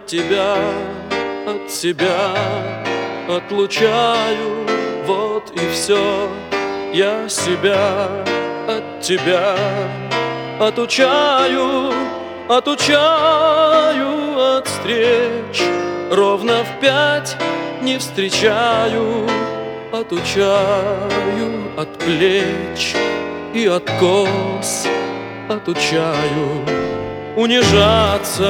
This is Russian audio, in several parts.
тебя от себя отлучаю, вот и все. Я себя от тебя отучаю от встреч. Ровно в 5 не встречаю, отучаю от плеч и от кос, отучаю унижаться,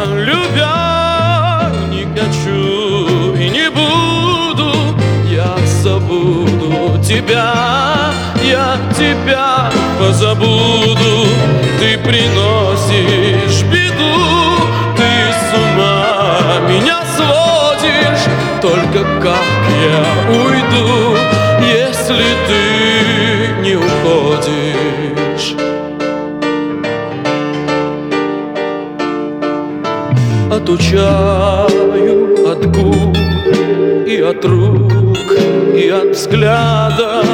любя не хочу и не буду. Я забуду тебя, я тебя позабуду. Ты приносишь беду, ты с ума меня сводишь. Только как я уйду, если ты не уходишь? Отучаю от губ и от рук, и от взгляда,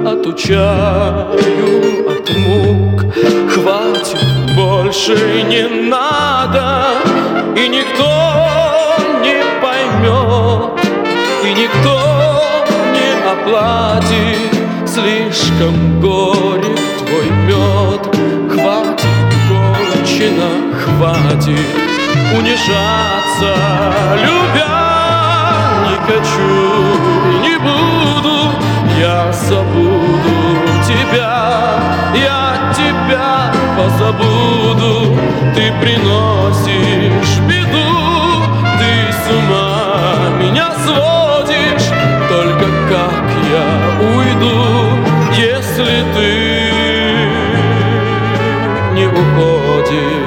отучаю от мук. Хватит, больше не надо, и никто не поймет, и никто не оплатит. Слишком горек твой мед. Хватит, кончено, хватит унижаться, любя не хочу и не буду. Я забуду тебя, я тебя позабуду. Ты приносишь беду, ты с ума меня сводишь. Только как я уйду, если ты не уходишь?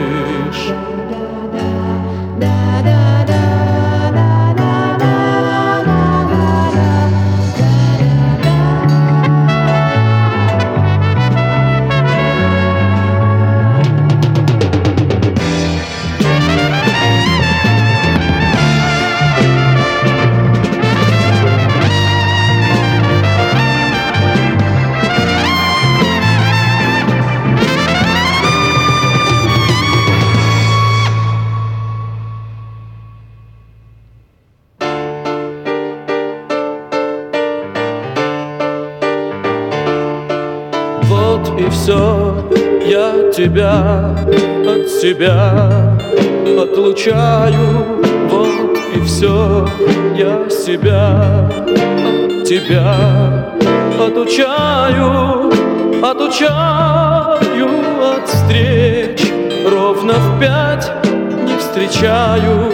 Вот и все, я тебя от себя отлучаю. Вот и все, я себя от тебя отучаю от встреч. Ровно в 5 не встречаю,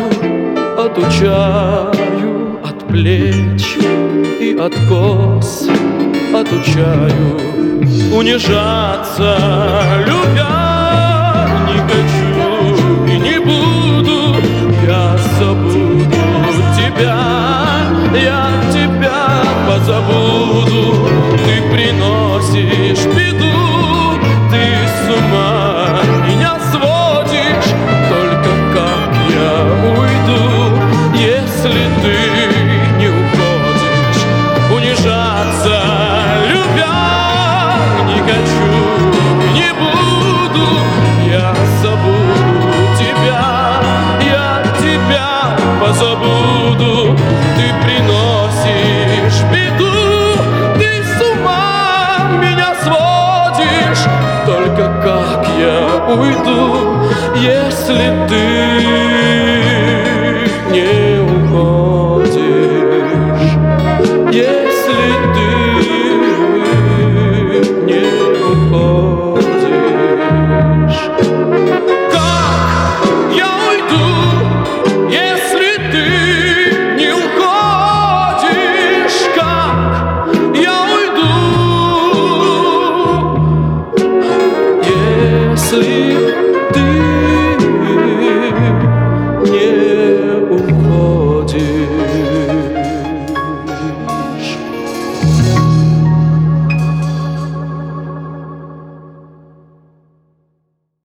отучаю от плеч и от кос, отучаю унижаться, любя не хочу и не буду. Я забуду тебя, я тебя позабуду. Ты приносишь беду, ты с ума меня сводишь. Только как я уйду, если ты не уходишь? Унижаться, любя не хочу, не буду. Я забуду тебя, я тебя позабуду. Ты приносишь беду, ты с ума меня сводишь. Только как я уйду, если ты